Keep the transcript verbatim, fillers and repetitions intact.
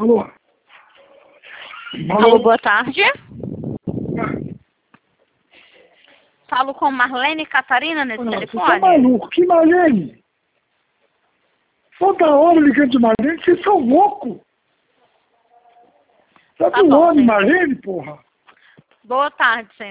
Alô? Alô, boa tarde. Ah. Falo com Marlene Catarina nesse Ah, telefone? você tá maluco? Que Marlene? Toda hora ligando de Marlene, vocês são loucos. Tá Tá do bom, nome senhor. Marlene, porra? Boa tarde, senhor.